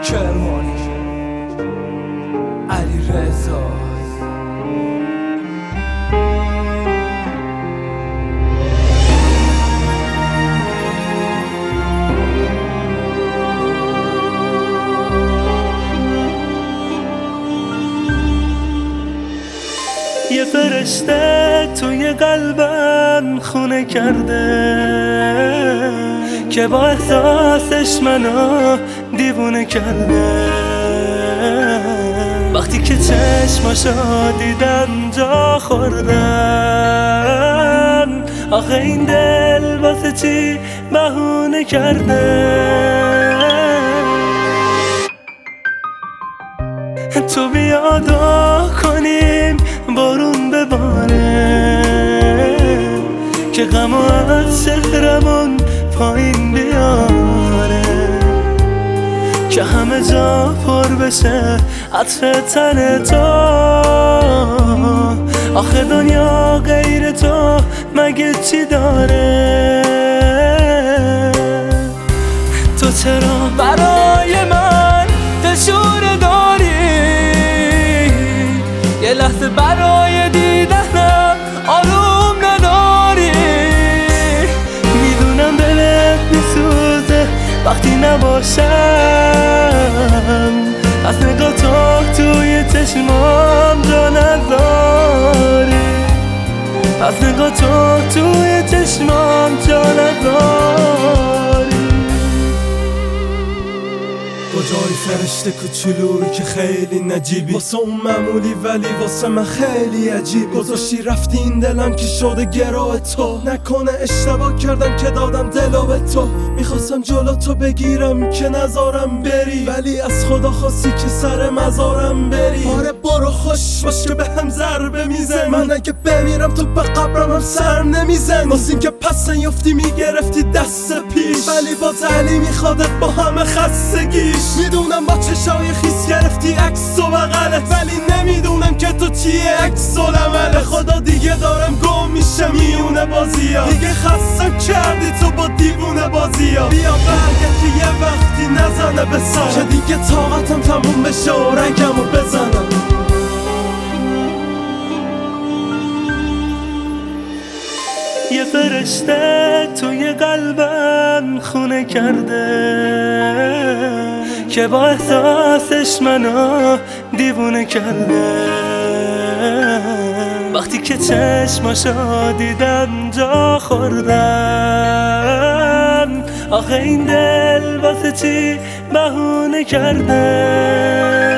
کرمانی علی رضا. یه فرشته توی قلبم خونه کرده که با احساسش منو دیوونه کرده. وقتی که چشماشو دیدم جا خوردم، آخه این دل واسه چی بهونه کرده. تو بیا دعا کنیم بارون بباره که غمو از شهرمون پایین بیاره، که همه جا پر بشه عطر تن تو. آخه دنیا غیر تو مگه چی داره؟ تو چرا برای من دشوره داری؟ یه لحظه برای دیدنم آروم نداری؟ میدونم دلت میسوزه وقتی نباشم، از نگاه تو توی چشمام جا نداری، از نگاه تو توی چشمام جا نداری. کجای فرشته کوچولویی که خیلی نجیبی، واسه اون معمولی ولی واسه من خیلی عجیبی. گذاشتی رفتی این دلم که شده گروه تو، نکنه اشتباه کردم که دادم دلو به تو. میخواستم جلو تو بگیرم که نذارم بری، ولی از خدا خواستی که سر مزارم بری. آره برو خوش باش که به هم ضربه میزن، من اگه بمیرم تو به قبرم هم سر نمیزن. واسه این که پس نیفتی میگرفتی دست پیش، ولی باز علی میخوادت با همه خستگیش. میدونم با چشای خیس گرفتی عکس و بغلت، ولی نمیدونم که تو چیه عکس العملت. خدا دیگه دارم گم میشم میونه بازیا، دیگه خستم کردی تو با دیوونه بازیا. بیا برگرد که یه وقتی نزنه به سر، که دیگه طاقتم تموم بشه و رنگمو بزنم. یه فرشته توی قلبم خونه کرده که با احساسش منو دیوونه کرده. وقتی که چشماشو دیدم جا خوردم، آخه این دل واسه چی بهونه کرده.